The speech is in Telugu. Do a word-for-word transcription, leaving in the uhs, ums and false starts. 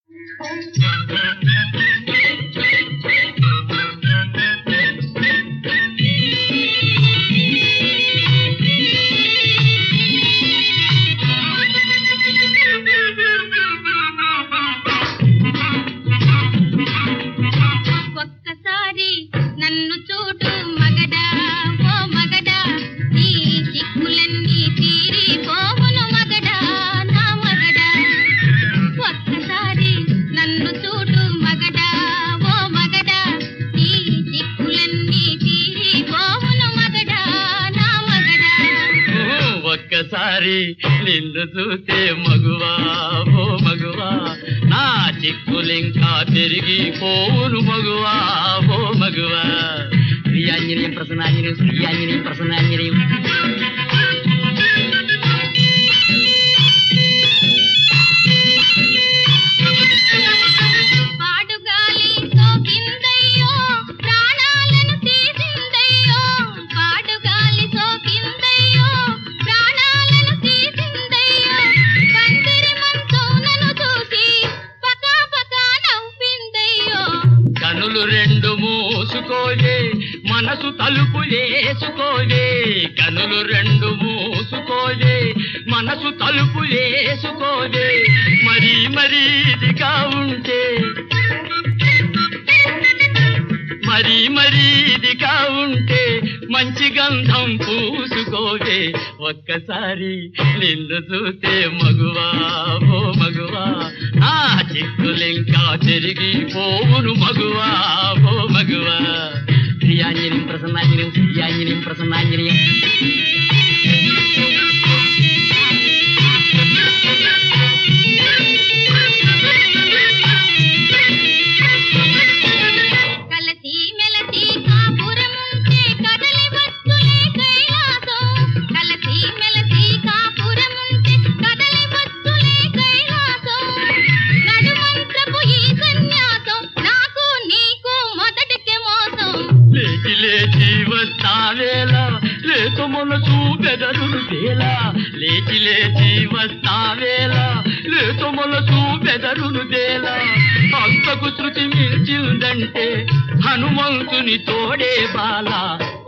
ఒక్కసారి నన్ను చూడు మగడా, ఓ మగడా, నీ చిక్కులన్నీ తీరిపోవును మగడా, నా మగడా. ఒక్కసారి నన్ను చూడు మగడా, ఓ మగడా, నీ చిక్కులన్నీ తీరిపోవును మగడా, నా మగడా. ఒక్కసారి నిన్ను చూస్తే మగువా, ఓ మగువా, నా చిక్కులింకా తిరిగి పోవును మగువా, ఓ మగువా. శ్రీయాంజనేయం ప్రసన్నాంజనేయం, శ్రీయాంజనేయం ప్రసన్నాంజనేయం. పాడుగాలి సోకిందయ్యో, ప్రాణాలను తీసిందయ్యో, పాడుగాలి సోకిందయ్యో, ప్రాణాలను తీసిందయ్యో. పందిరి మంచం నన్ను చూసి పకా పకా నవ్విందయ్యో. కనులు రెండు మూసుకోవే, మనసు తలుపులేసుకోవే. కనులు రెండు మూసుకోవే, మనసు తలుపులేసుకోవే. మరీ మరీ ఇదిగా ఉంటే, మరీ మరీ ఇదిగా ఉంటే మంచి గంధం పూసుకోవే. ఒక్కసారి నిన్ను చూస్తే మగువా, ఓ మగువా, ఆ చిక్కులింకా తిరిగి పోవును మగువా, ఓ మగువా. శ్రీయాంజనేయం ప్రసన్నాంజనేయం, శ్రీయాంజనేయం ప్రసన్నాంజనేయం. కలసి మెలసి కాపురముంటే కదలి వచ్చులే కైలాసం. కలసి మెలసి కాపురముంటే కదలి వచ్చులే కైలాసం. నడుమంత్రపు ఈ సన్యాసం నాకు నీకు మొదటికే మోసం. లేచి లేచి వస్తావేలా, లేక మనసు బెదరును తేలా. లేచి లేచి వస్తావేలా, లేక మనసు బెదరును తేలా. అంతకు శృతి మించిందంటే హనుమంతుని తోడే బాల.